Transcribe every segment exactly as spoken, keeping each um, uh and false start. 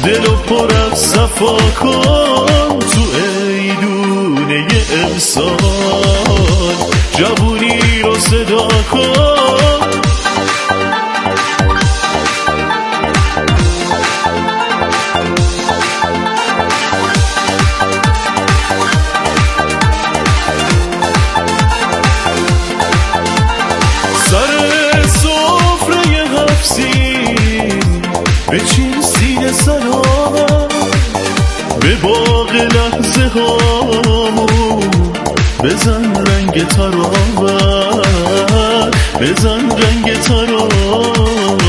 دلو پر از صفا کن تو ایدونه امسال، جوونی رو صدا کن. سر سفره هفسین بچین سینه سلام، به باغ لحظه هامون بزن رنگ تراوت، بزن رنگ تراوت.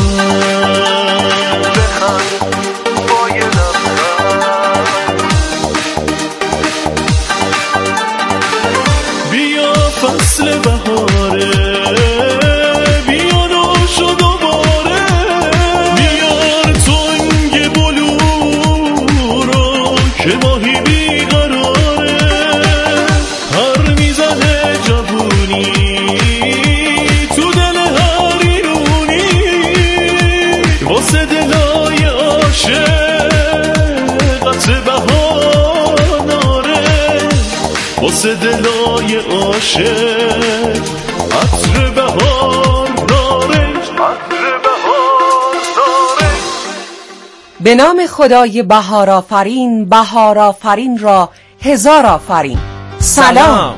بیا فصل بهاره، بیا نوش و دوباره، بیار تنگ بلو رو که ماهی بیقراره. هر میزنه جوونی تو دل هر ایرونی، واسه دلای عاشقت بهاناره، واسه دلای عاشق عطر بهار ناره، عطر بهار ناره. به نام خدای بهار آفرین، بهار آفرین را هزار آفرین. سلام.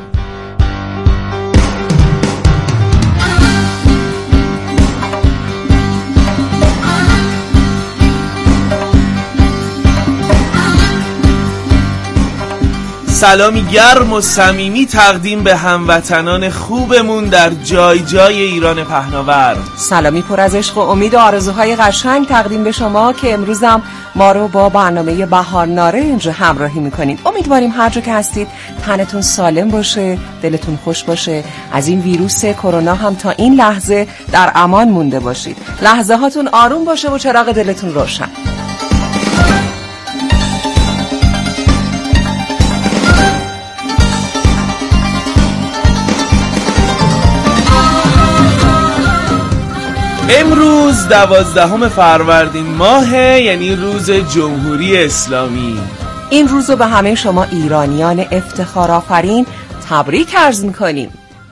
سلامی گرم و صمیمی تقدیم به هموطنان خوبمون در جای جای ایران پهناور. سلامی پر از عشق و امید و آرزوهای قشنگ تقدیم به شما که امروزم ما رو با برنامه بهار ناره اینجا همراهی میکنیم. امیدواریم هر جا که هستید تنتون سالم باشه، دلتون خوش باشه، از این ویروس کرونا هم تا این لحظه در امان مونده باشید، لحظه هاتون آروم باشه و چراغ دلتون روشن. امروز دوازدهم فروردین ماه، یعنی روز جمهوری اسلامی. این روزو به همه شما ایرانیان افتخار آفرین تبریک عرض میکنیم.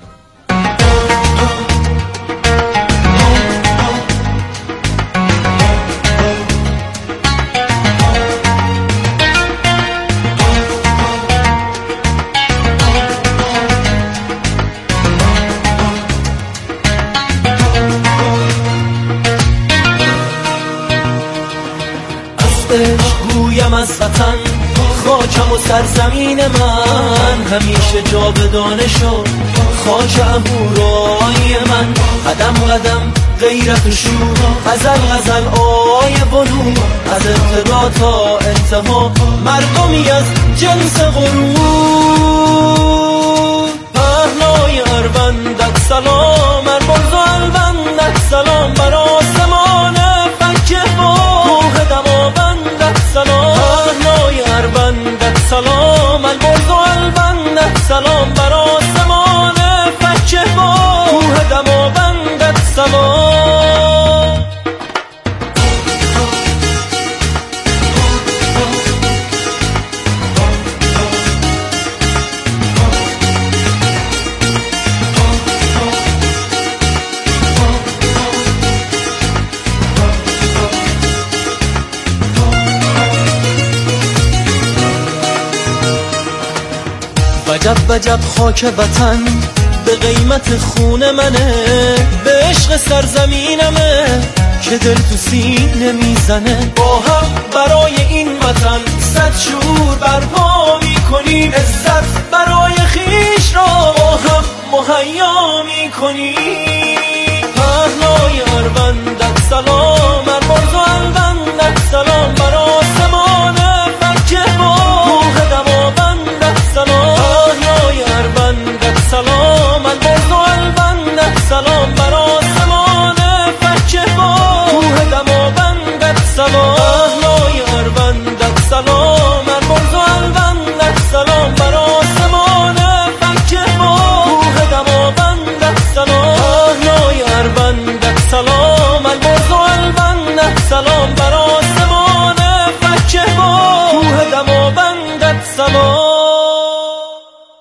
گویم از وطن، خاکم و سرزمین من، همیشه جاودانه شد خاک اهورای من. قدم قدم غیرت شور، غزل غزل آی بنو، از ابتدا تا انتها مردمی از جنس غرور. پهنای اربندک سلام، ارمرز و البندک سلام، بر آسمان فکه با کوه دماوندک سلام. پهنای اربندک سلام، البرز و البندک سلام، بر آسمان فکه با کوه دماوندک سلام. وجب وجب خاک وطن به قیمت خون منه، به عشق سرزمینمه که دل تو سینه میزنه. با هم برای این وطن صد شور برپا میکنیم، عزت برای خیش را با هم مهیا میکنیم. پهنای اربندک سلام، ارمرز و البندک سلام، بر آسمان فکه با کوه دماوندک سلام. پهنای اربندک سلام، البرز و البندک سلام، بر آسمان فکه با کوه دماوندک سلام. پهنای اربندک سلام، البرز و البندک سلام، بر آسمان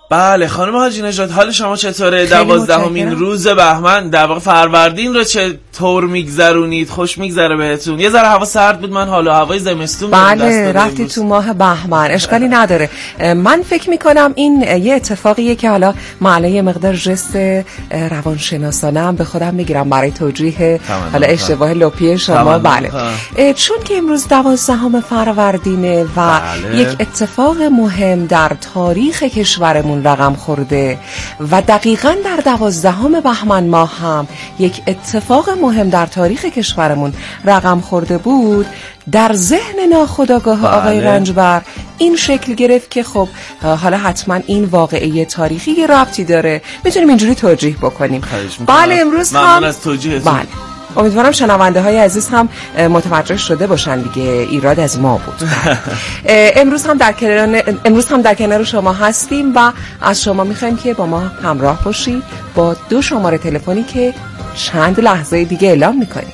بله خانم حاجی نژاد، حال شما چطوره؟ دوازدهمین روز بهمن در واقع فروردین رو چطور میگذرونید؟ خوش میگذره بهتون؟ یه ذره هوا سرد بود، من حالا هوای زمستون بله رفتی تو ماه بهمن، اشکالی نداره. من فکر میکنم این یه اتفاقیه که حالا معلومه یه مقدار جست روانشناسانه هم به خودم میگیرم برای توجیه حالا اشتباه لپی شما. بله چون که امروز دوازدهم فروردینه و بله. یک اتفاق مهم در تاریخ کشورمون رقم خورده و دقیقاً در دوازدهم بهمن ماه هم یک اتفاق مهم در تاریخ کشورمون رقم خورده بود. در ذهن ناخودآگاه بله. آقای رنجبر این شکل گرفت که خب حالا حتما این واقعه تاریخی یه ربطی داره، میتونیم اینجوری توجیه بکنیم. بله امروز هم از توجیهتون. بله امیدوارم شنونده های عزیز هم متوجه شده باشن دیگه، ایراد از ما بود. امروز هم در کنار امروز هم در کنار شما هستیم و از شما میخوایم که با ما همراه باشید با دو شماره تلفنی که چند لحظه دیگه اعلام میکنیم.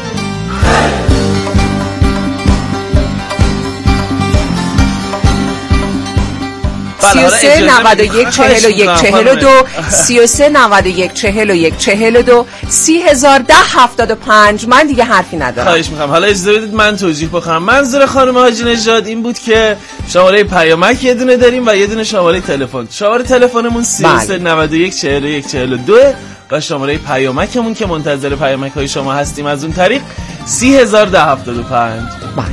سی و سه نود و یک چهل و یک چهل و دو سی و سه نود و یک چهل و یک چهل و دو سی هزار ده هفتاد و پنج. من دیگه حرفی ندارم. خواهش میکنم حالا اجازه بدید من توضیح بکنم. منظور خانم حاجی نژاد این بود که شماره پیامک یه دونه داریم و یه دونه شماره تلفن. شماره تلفنمون سی و سه نود و یک چهل و یک چهل و دو و شماره پیامکمون که منتظر پیامک های شما هستیم از اون طریق سی هزار ده هفتاد و پنج. بله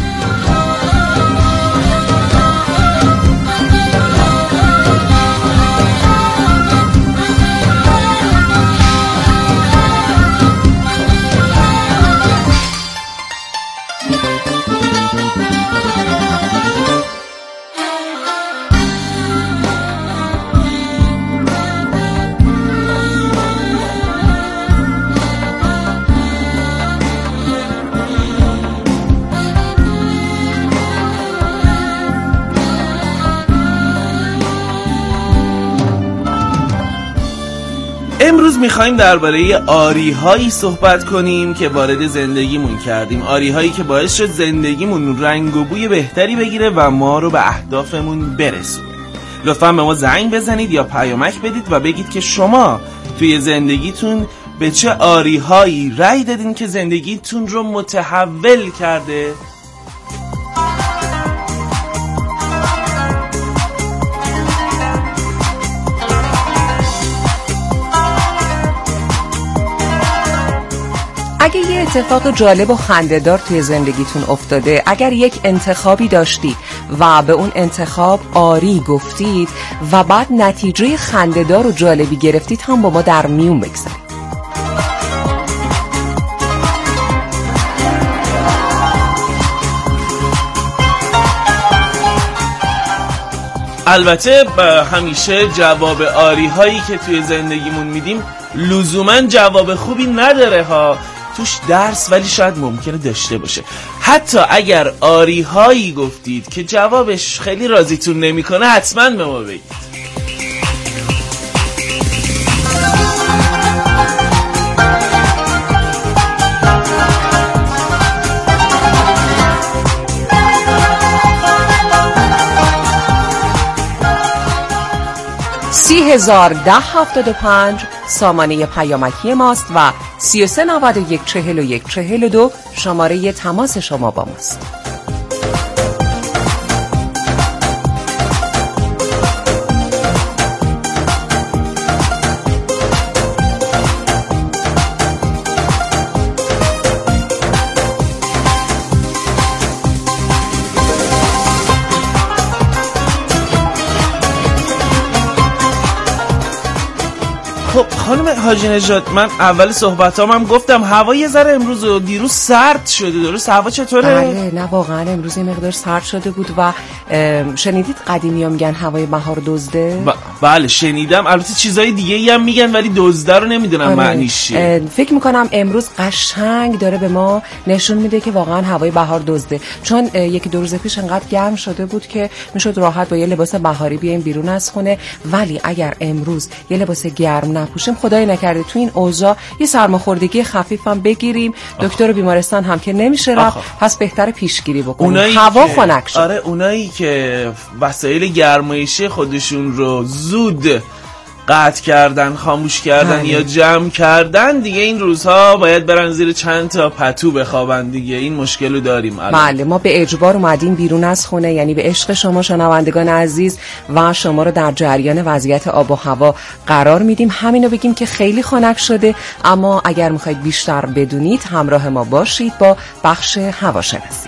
امروز میخوایم درباره آری‌هایی صحبت کنیم که وارد زندگیمون کردیم، آری‌هایی که باعث شد زندگیمون رنگ و بوی بهتری بگیره و ما رو به اهدافمون برسونه. لطفاً به ما زنگ بزنید یا پیامک بدید و بگید که شما توی زندگیتون به چه آری‌هایی رأی دادین که زندگیتون رو متحول کرده. اگه یه اتفاق جالب و خنده‌دار توی زندگیتون افتاده، اگر یک انتخابی داشتید و به اون انتخاب آری گفتید و بعد نتیجه خنده‌دار و جالبی گرفتید هم با ما در میون بگذارید. البته همیشه جواب آری هایی که توی زندگیمون میدیم لزوما جواب خوبی نداره ها، توش درس ولی شاید ممکنه داشته باشه. حتی اگر آری هایی گفتید که جوابش خیلی راضیتون نمیکنه حتما به ما بگید. سی هزار ده هفتاد و پنج سامانه پیامکی ماست و سی و سه نود و یک چهل و یک چهل و دو شماره تماس شما با ماست. خب خانم حاجی نژاد، من اول صحبتام هم گفتم هوا یه ذره امروز و دیروز سرد شده، درست؟ هوا چطوره؟ بله نه واقعا امروز یه مقدار سرد شده بود و شنیدید قدیمی‌ها میگن هوای بهار دزده؟ ب... بله شنیدم، البته چیزای دیگه ای هم میگن ولی دزده رو نمیدونم معنیش چیه. فکر میکنم امروز قشنگ داره به ما نشون میده که واقعا هوای بهار دزده، چون یکی دو روز پیش انقدر گرم شده بود که میشد راحت با یه لباس بهاری بیایم بیرون از خونه، ولی اگر امروز یه لباس گرم نپوشیم میخوایم خدای نکرده تو این اوضاع یه سرماخوردگی خفیفم بگیریم. دکتر بیمارستان هم که نمیشه رفت، پس بهتره پیشگیری بکنیم. هوا خنک شد. آره اونایی که وسایل گرمایشی خودشون رو زود قطع کردن، خاموش کردن همی. یا جمع کردن، دیگه این روزها باید برن زیر چند تا پتو بخوابن دیگه. این مشکل رو داریم الان. بله ما به اجبار اومدیم بیرون از خونه، یعنی به عشق شما شنوندگان عزیز و شما رو در جریان وضعیت آب و هوا قرار میدیم. همینو بگیم که خیلی خنک شده، اما اگر میخواید بیشتر بدونید همراه ما باشید با بخش هواشناسی.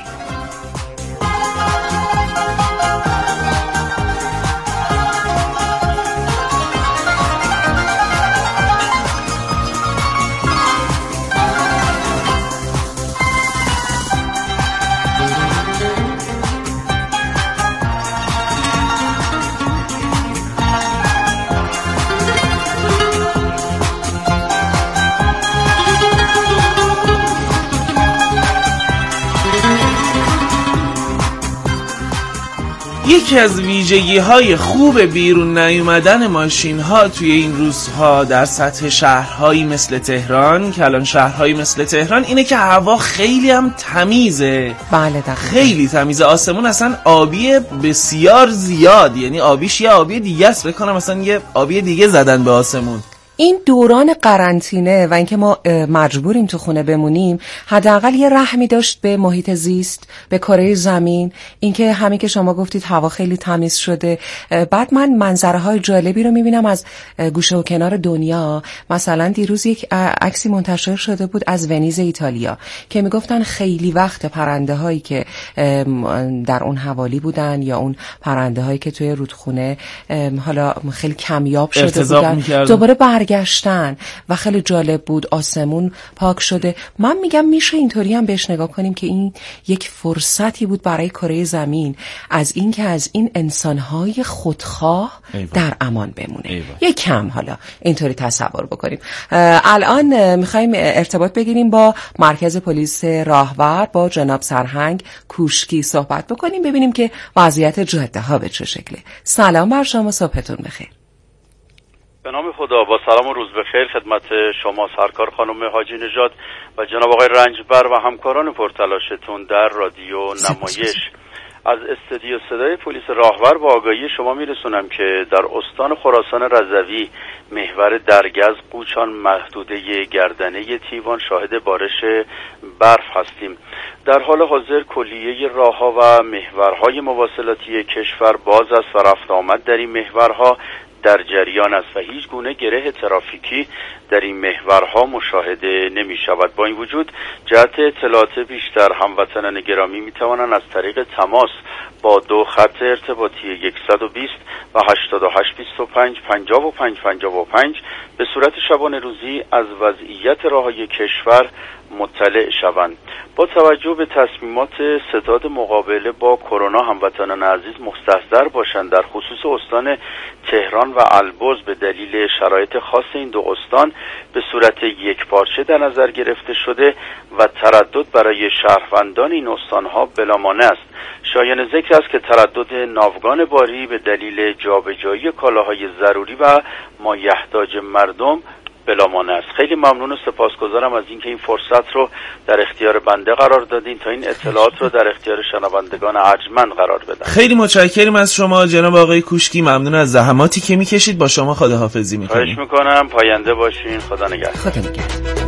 یکی از ویژگی های خوب بیرون نیومدن ماشین ها توی این روزها در سطح شهرهایی مثل تهران، که الان شهرهایی مثل تهران، اینه که هوا خیلی هم تمیزه. بله دقیقا. خیلی تمیزه. آسمون اصلا آبی بسیار زیاد، یعنی آبیش یه آبی دیگه است. بکنم مثلا یه آبی دیگه زدن به آسمون. این دوران قرنطینه و اینکه ما مجبوریم تو خونه بمونیم حداقل یه رحمی داشت به محیط زیست، به کره زمین. اینکه همین که شما گفتید هوا خیلی تمیز شده. بعد من منظره های جالبی رو میبینم از گوشه و کنار دنیا. مثلا دیروز یک عکسی منتشر شده بود از ونیز ایتالیا که میگفتن خیلی وقت پرنده هایی که در اون حوالی بودن یا اون پرنده هایی که توی رودخونه حالا خیلی کمیاب شده بودن دوباره برگشتن و خیلی جالب بود. آسمون پاک شده. من میگم میشه اینطوری هم بهش نگاه کنیم که این یک فرصتی بود برای کره زمین از این که از این انسانهای خودخواه ایوان. در امان بمونه. یک کم حالا اینطوری تصور بکنیم. الان میخوایم ارتباط بگیریم با مرکز پلیس راهور، با جناب سرهنگ کوشکی صحبت بکنیم، ببینیم که وضعیت جاده ها به چه شکله. سلام بر شما، صبحتون بخیر. به نام خدا، با سلام و روز بخیر خدمت شما سرکار خانم حاجی نژاد و جناب آقای رنجبر و همکاران پرتلاشتون در رادیو نمایش. از استودیو صدای پلیس راهور با آگاهی شما میرسونم که در استان خراسان رضوی محور درگز قوچان محدوده گردنه تیوان شاهد بارش برف هستیم. در حال حاضر کلیه راهها و محورهای مواصلاتی کشور باز است و رفت آمد در این محورها در جریان است و هیچ گونه گره ترافیکی در این محورها مشاهده نمی شود. با این وجود جهت اطلاعات بیشتر هموطنان گرامی می توانند از طریق تماس با دو خط ارتباطی صد و بیست و هشتاد و هشت بیست و پنج پنجاه و پنج پنجاه و پنج به صورت شبانه روزی از وضعیت راههای کشور مطلع شوند. با توجه به تصمیمات ستاد مقابله با کرونا هموطنان عزیز مستحضر باشند. در خصوص استان تهران و البرز به دلیل شرایط خاص این دو استان به صورت یکپارچه در نظر گرفته شده و تردد برای شهروندان این استانها بلامانع است. شایان ذکر است که تردد ناوگان باری به دلیل جابجایی کالاهای ضروری و مایحتاج مردم بلامانع است. خیلی ممنون و سپاسگزارم از اینکه این فرصت رو در اختیار بنده قرار دادین تا این اطلاعات رو در اختیار شنوندگان ارجمند قرار بدم. خیلی متشکرم از شما جناب آقای کوشکی. ممنون از زحماتی که میکشید. با شما خداحافظی میکنیم. خواهش میکنم. پاینده باشین. خدا نگهدار. خدا نگهدار.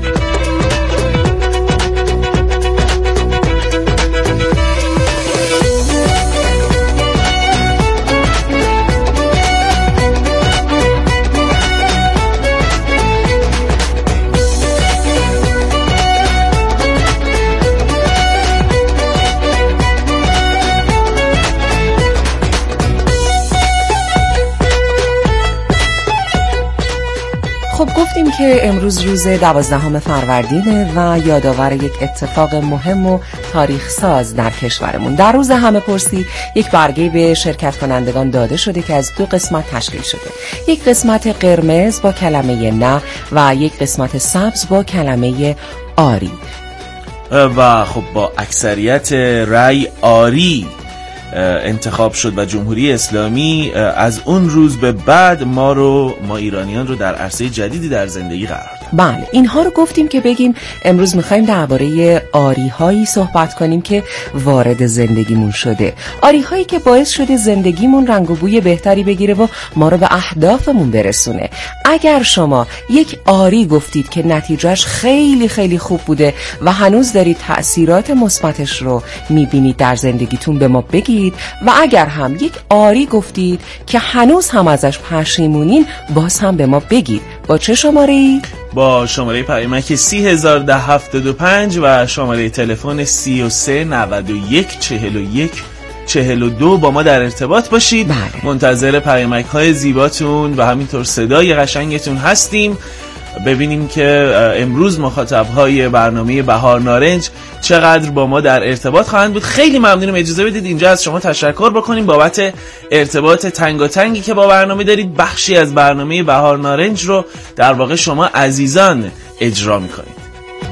خب گفتیم که امروز روز دوازدهم فروردینه و یادآور یک اتفاق مهم و تاریخ ساز در کشورمون. در روز همه پرسی یک برگه به شرکت کنندگان داده شده که از دو قسمت تشکیل شده. یک قسمت قرمز با کلمه نه و یک قسمت سبز با کلمه آری. و خب با اکثریت رأی آری انتخاب شد و جمهوری اسلامی، از اون روز به بعد ما رو ما ایرانیان رو در عرصه جدیدی در زندگی قرار داد. بله، اینها رو گفتیم که بگیم امروز میخوایم درباره آری‌هایی صحبت کنیم که وارد زندگیمون شده، آری‌هایی که باعث شده زندگیمون رنگ و بوی بهتری بگیره و ما رو به اهدافمون برسونه. اگر شما یک آری گفتید که نتیجهش خیلی خیلی خوب بوده و هنوز دارید تأثیرات مثبتش رو میبینید در زندگیتون، به ما بگید. و اگر هم یک آری گفتید که هنوز هم ازش پشیمونین، باز هم به ما بگید. با چه شماره‌ای؟ با شماره پیامک سی هزار ده هفتاد و پنج و شماره تلفن سی و سه نود و یک چهل و یک چهل و دو با ما در ارتباط باشید. بله. منتظر پیامک های زیباتون و همینطور صدای قشنگتون هستیم. ببینیم که امروز مخاطبهای برنامه بهار نارنج چقدر با ما در ارتباط خواهند بود. خیلی ممنونم. اجازه بدید اینجا از شما تشکر بکنیم بابت ارتباط تنگاتنگی که با برنامه دارید. بخشی از برنامه بهار نارنج رو در واقع شما عزیزان اجرا میکنید.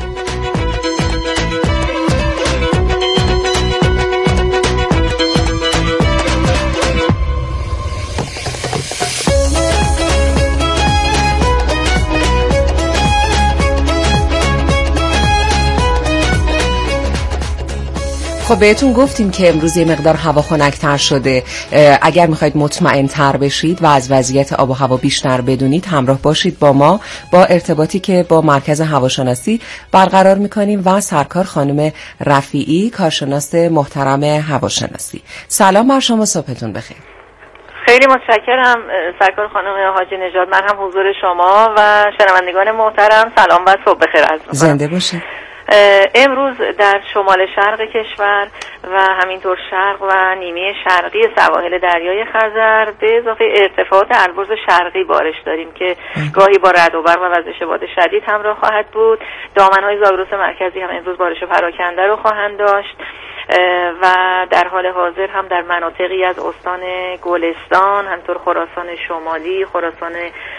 خب بهتون گفتیم که امروز یه مقدار هوا خنک‌تر شده. اگر میخواید مطمئن‌تر بشید و از وضعیت آب و هوا بیشتر بدونید، همراه باشید با ما، با ارتباطی که با مرکز هواشناسی برقرار میکنیم و سرکار خانم رفیعی، کارشناس محترم هواشناسی. سلام بر شما، صبحتون بخیر. خیلی متشکرم سرکار خانم حاجی نژاد. من هم حضور شما و شنوندگان محترم سلام و صبح بخیر عرض می‌کنم. زنده باشید. امروز در شمال شرق کشور و همینطور شرق و نیمه شرقی سواحل دریای خزر به اضافه ارتفاعات البرز شرقی بارش داریم که گاهی با رعد و برق و وزش باد شدید همراه خواهد بود. دامنهای زاگرس مرکزی هم امروز بارش پراکنده رو خواهند داشت و در حال حاضر هم در مناطقی از استان گلستان، همینطور خراسان شمالی، خراسان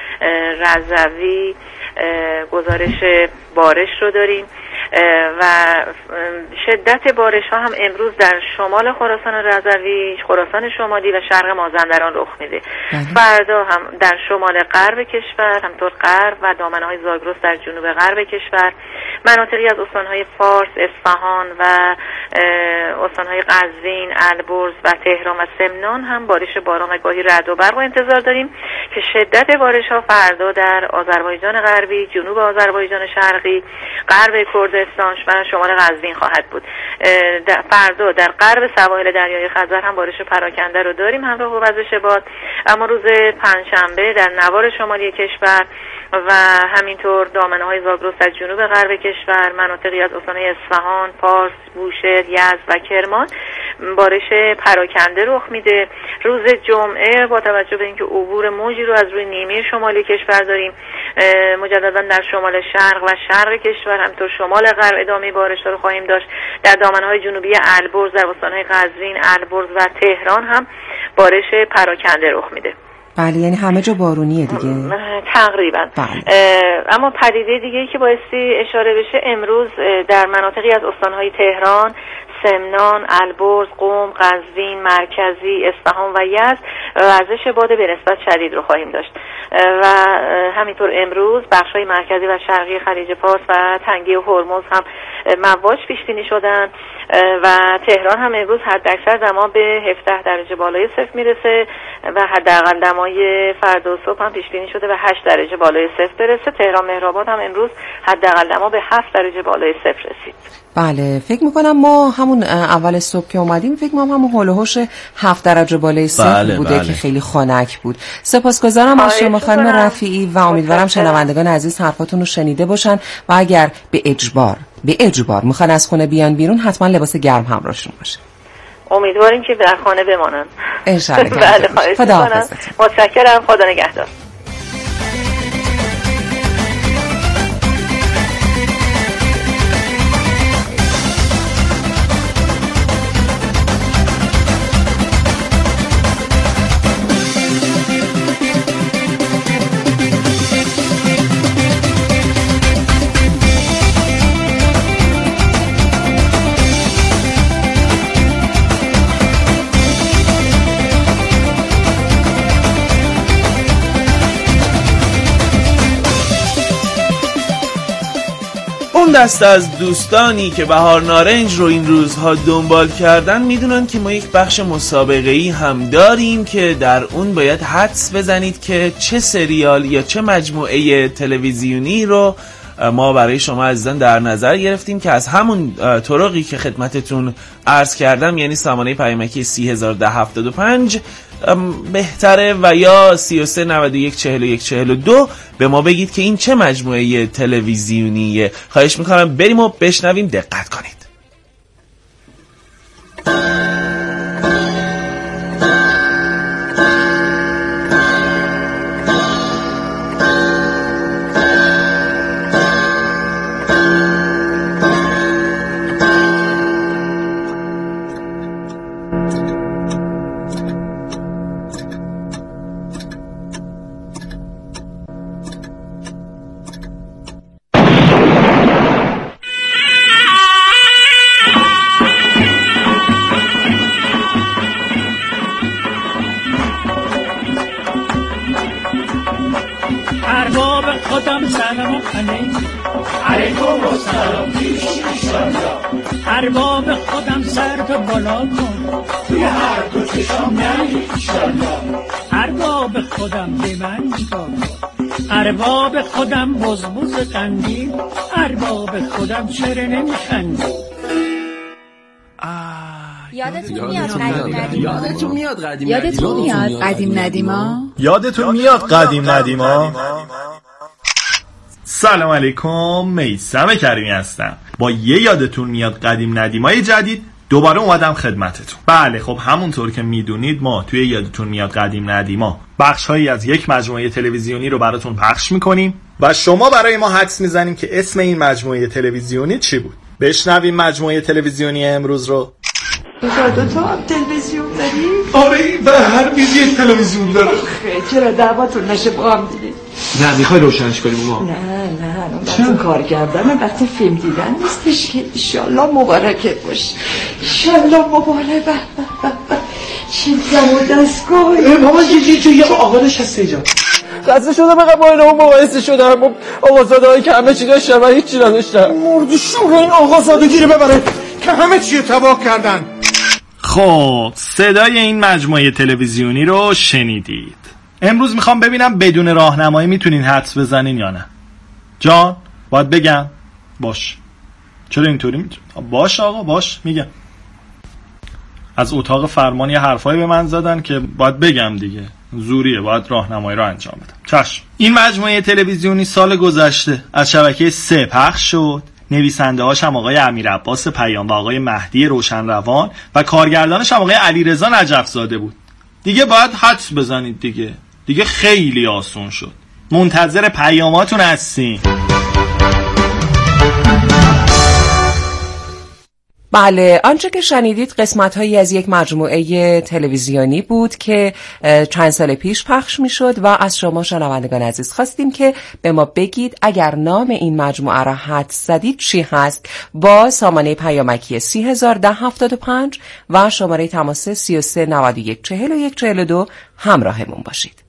رضوی گزارش بارش رو داریم و شدت بارش ها هم امروز در شمال خراسان رضوی، خراسان شمالی و شرق مازندران رخ میده. فردا هم در شمال غرب کشور، همطور غرب و دامنه‌های زاگرس در جنوب غرب کشور، مناطقی از استان‌های فارس، اصفهان و استان‌های قزوین، البرز و تهران و سمنان هم بارش باران و گاهی رعد و برق رو انتظار داریم که شدت بارش ها فردا در آذربایجان غربی، جنوب آذربایجان شرقی، غرب کردستان و شمال قزوین خواهد بود. فردا در غرب سواحل دریای خزر هم بارش پراکنده رو داریم همراه با وزش باد. اما روز پنجشنبه در نوار شمالی کشور و همینطور دامنه‌های زاگرس در جنوب غرب کشور، مناطقی از استان‌های اصفهان، پارس، بوشهر، یزد و کرمان بارش پراکنده رخ میده. روز جمعه با توجه به اینکه عبور موجی رو از روی نیمه شمالی کشور داریم، مجددا در شمال شرق و شرق کشور، همینطور شمال غرب ادامه بارش رو خواهیم داشت. در دامنه‌های جنوبی البرز در استان‌های قزوین، البرز و تهران هم بارش پراکنده رخ میده. بله، یعنی همه جا بارونیه دیگه تقریبا. بله. اما پدیده دیگه که بایستی اشاره بشه امروز در مناطقی از استان‌های تهران، سمنان، البرز، قم، قزوین، مرکزی، اصفهان و یزد وزش باد به نسبت شدید رو خواهیم داشت و همینطور امروز بخش‌های مرکزی و شرقی خلیج فارس و تنگه هرمز هم مواج پیش بینی شدن و تهران هم امروز حداکثر دما به هفده درجه بالای صفر میرسه و حداقل دمای فردا صبح هم پیش بینی شده و هشت درجه بالای صفر برسه. تهران مهرآباد هم امروز حداقل دما به هفت درجه بالای صفر رسید. بله، فکر میکنم ما همون اول صبح که اومدیم فکر میکنم همون هول و هوش هفت درجه بالای صفر بله، بوده بله. که خیلی خنک بود. سپاسگزارم از شما خانم رفیعی و امیدوارم شنوندگان عزیز حرفاتون رو شنیده باشن و اگر به اجبار به اجبار میخوان از خونه بیان بیرون حتما لباس گرم همراهشون باشه. امیدواریم که در خانه بمانن. ان شاء الله. بله، خواهش می‌کنم. متشکرم. خدا نگهدار. دسته از دوستانی که بهار نارنج رو این روزها دنبال کردن میدونن که ما یک بخش مسابقه‌ای هم داریم که در اون باید حدس بزنید که چه سریال یا چه مجموعه تلویزیونی رو ما برای شما عزیزان در نظر گرفتیم که از همون طرقی که خدمتتون عرض کردم، یعنی سامانه پیامکی سی هزار و ده هفتاد و پنج بهتره و یا سی و سه نود و یک چهل و یک چهل و دو به ما بگید که این چه مجموعه تلویزیونیه. خواهش میکنم بریم و بشنویم، دقت کنید. ارباب خودم سر تو بالا کن توی هر دو چشم نهی ایشالله. ارباب خودم به من نگاه کن، ارباب خودم بزبز قندیل، ارباب خودم چرا نمیخندی؟ یادتون میاد قدیم ندیما؟ یادتون میاد قدیم یادتون میاد قدیم ندیما؟ یادتون میاد قدیم ندیما؟ سلام علیکم، میثم کریمی هستم. با یه یادتون میاد قدیم ندیمای جدید دوباره اومدم خدمتتون. بله خب همونطور که میدونید ما توی یادتون میاد قدیم ندیما بخش‌هایی از یک مجموعه تلویزیونی رو براتون پخش میکنیم و شما برای ما حدس میزنیم که اسم این مجموعه تلویزیونی چی بود. بشنویم مجموعه تلویزیونی امروز رو. دو تا هم تلویزیون داری؟ آره و هر میز یک تلویزیون داره. خیلی چرا دعواتون نشه با هم دیدید؟ نه میخوای روشنش کنیم ما؟ نه نه اون وقت کار کردن وقتی فیلم دیدن نیستش که ایشالله مبارکت باش، ایشالله مبارک. به به به چه دم و دستگاهی ماما یه جوی آقا نشسته اینجا. خسته شدم بقیه با این همون مقایسه شدم. آقازاده های که همه چی داشتم و هیچی نداشتم. مردی شور این آقازاده گیره ببره که همه چی رو تباه کردن. خب صدای این مجموعه تلویزیونی رو شنیدید. امروز میخوام ببینم بدون راهنمایی میتونین حدس بزنین یا نه. جان باید بگم؟ باش. چرا اینطوری میتونی؟ باش آقا باش میگم. از اتاق فرمان یه حرفایی به من زدن که باید بگم دیگه، زوریه، باید راهنمایی رو انجام بدم. چشم. این مجموعه تلویزیونی سال گذشته از شبکه سه پخش شد. نویسنده هاش هم آقای امیرعباس پیام و آقای مهدی روشنروان و کارگردانش هم آقای علیرضا نجف‌زاده بود. دیگه باید حدس بزنید دیگه. دیگه خیلی آسون شد. منتظر پیاماتون هستیم. بله، آنچه که شنیدید قسمت هایی از یک مجموعه تلویزیونی بود که چند سال پیش پخش می شد و از شما شنوندگان عزیز خواستیم که به ما بگید اگر نام این مجموعه را حدس زدید چی هست. با سامانه پیامکی سی هزار و ده هفتاد و پنج و شماره تماس سی و سه نود و یک چهل و یک چهل و دو همراهمون باشید.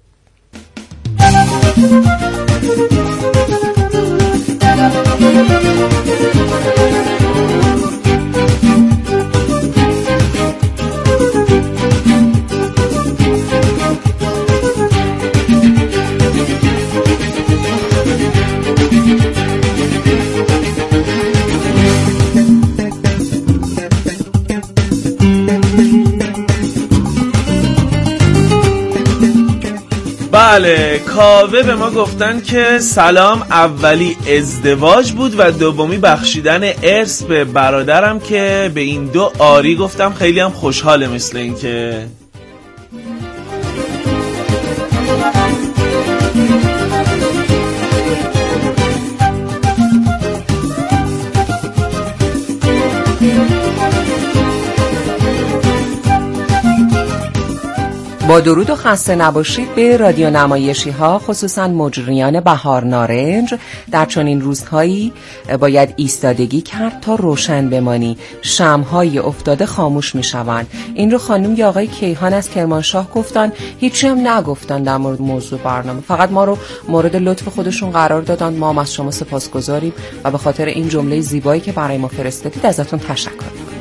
بله، کاوه به ما گفتن که سلام، اولی ازدواج بود و دومی بخشیدن ارث به برادرم که به این دو آری گفتم. خیلی هم خوشحاله مثل این که با درود و خسته نباشید به رادیو نمایشی ها، خصوصا مجریان بهار نارنج. در چنین روزهایی باید ایستادگی کرد تا روشن بمانی. شمع‌های افتاده خاموش میشوند. این رو خانم یا آقای کیهان از کرمانشاه گفتن، هیچی هم نگفتن در مورد موضوع برنامه، فقط ما رو مورد لطف خودشون قرار دادن. ما هم از شما سپاسگزاریم و به خاطر این جمله زیبایی که برای ما فرستادید ازتون تشکر می‌کنیم.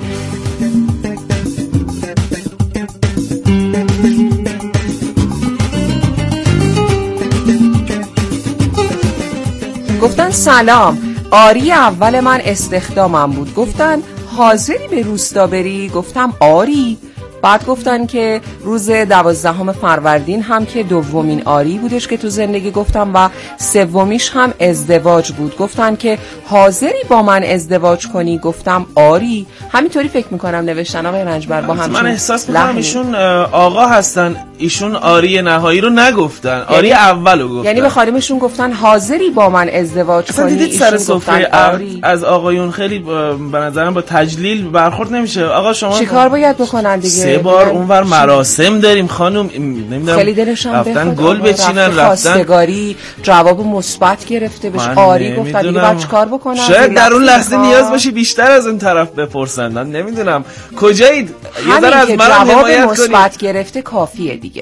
گفتن سلام، آری اول من استخدامم بود، گفتن حاضری به روستا بری؟ گفتم آری. بعد گفتن که روز دوازدهم فروردین هم که دومین آری بودش که تو زندگی گفتم و سومیش هم ازدواج بود. گفتن که حاضری با من ازدواج کنی؟ گفتم آری. همینطوری فکر میکنم نوشتن آقای رنجبر با هم. من احساس میکنم ایشون آقا هستن، ایشون آری نهایی رو نگفتن، آری یعنی اولو گفتن. یعنی به خادمشون گفتن حاضری با من ازدواج کنی؟ دیدید سر سفره از آقایون خیلی به نظرم با تجلیل برخورد نمیشه. آقا شما چیکار باید بکنن دیگه؟ سه بار اونور مراسم داریم خانم، نمیدونم خیلی دلشون رفتن گل بچینن، رفتن خواستگاری جواب مثبت گرفته بهش آری گفتن، دیگه بعد چیکار بکنن؟ شاید در اون لحظه نیاز باشه بیشتر از اون طرف بپرسن. من نمیدونم کجایید، یه ذره از من حمایت کنید. مثبت گرفته کافیه دیگه.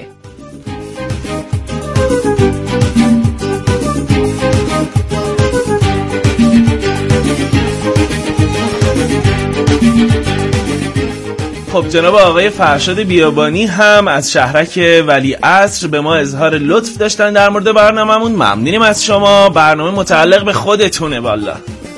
خب جناب آقای فرشاد بیابانی هم از شهرک ولیعصر به ما اظهار لطف داشتن در مورد برنامه‌مون. ممنونیم از شما. برنامه متعلق به خودتونه والا.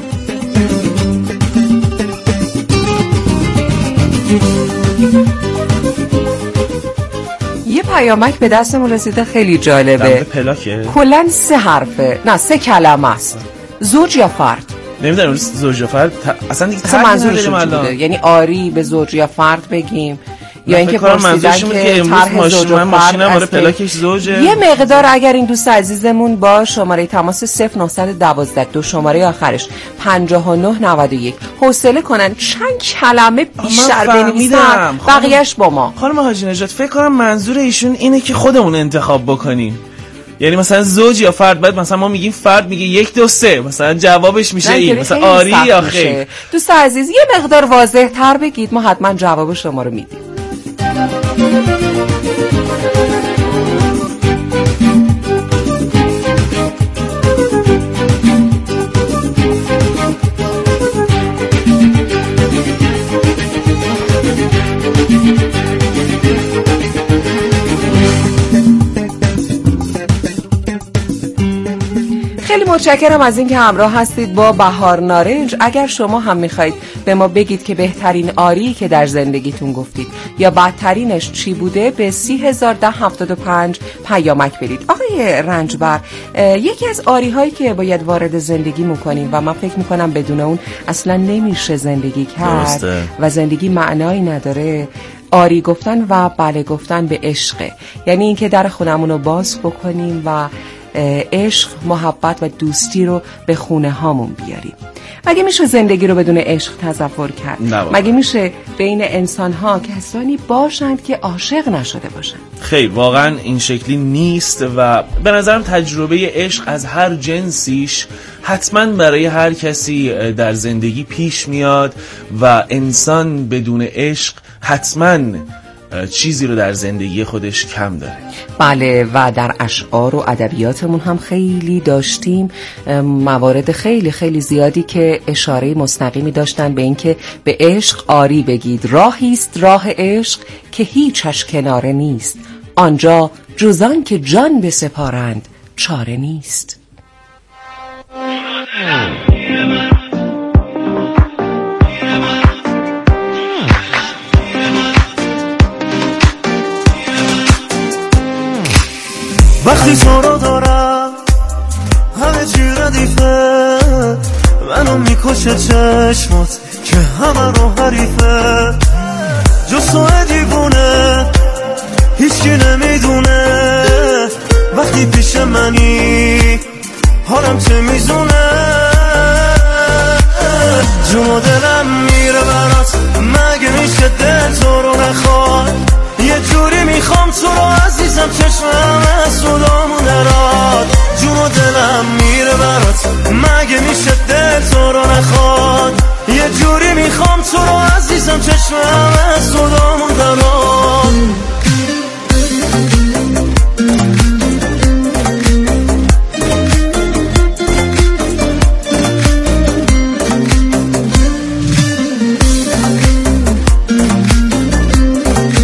یه پیامک به دستمون رسیده خیلی جالبه. کلاً سه حرفه، نه سه کلمه است. زوج یا فرد؟ نمیدونم زوج یا فرد اصلا دیگه اصلا منظورشون چی بوده؟ یعنی آری به زوج یا فرد بگیم یا اینکه پرسیدن که طرح زوج و فرد است. یه مقدار اگر این دوست عزیزمون با شماره تماس صفر نه یک دو شماره آخرش پنجاه و نه نود و یک حوصله کنن چند کلمه بیشتر بنویسن، بقیهش با ما. خانم حاجی نژاد فکر کنم منظور ایشون اینه که خودمون انتخاب بکنیم. یعنی مثلا زوج یا فرد، بعد مثلا ما میگیم فرد میگه یک دو سه، مثلا جوابش میشه این، مثلا آری یا خیر. دوست عزیز یه مقدار واضح تر بگید، ما حتما جواب شما رو میدیم. خیلی متشکرم از اینکه همراه هستید با بهار نارنج. اگر شما هم میخواید به ما بگید که بهترین آری که در زندگیتون گفتید یا بدترینش چی بوده، به سی هزار ده هفتاد و پنج پیامک برید. آقای رنجبر، یکی از آری هایی که باید وارد زندگی میکنیم و من فکر میکنم بدون اون اصلا نمیشه زندگی کرد درسته. و زندگی معنایی نداره، آری گفتن و بله گفتن به عشقه. یعنی اینکه در خونمون رو باز بکنیم و عشق، محبت و دوستی رو به خونه هامون بیاریم. مگه میشه زندگی رو بدون عشق تصور کرد؟ مگه میشه بین انسان ها کسانی باشند که عاشق نشده باشند؟ خیر، واقعا این شکلی نیست و به نظرم تجربه عشق از هر جنسیش حتما برای هر کسی در زندگی پیش میاد و انسان بدون عشق حتما چیزی رو در زندگی خودش کم داره. بله، و در اشعار و ادبیاتمون هم خیلی داشتیم موارد خیلی خیلی زیادی که اشاره مستقیمی داشتن به اینکه به عشق آری بگید. راهی است راه عشق که هیچش کناره نیست، آنجا جزان که جان بسپارند چاره نیست. وقتی تو رو دارم همه چی ردیفه، منو میکشه چشمات که همه رو حریفه، جز تو دیوونه هیچکی نمیدونه، وقتی پیش منی حالم چه میزونه، جون و دلم میره برات، مگه میشه دل تو رو نخواه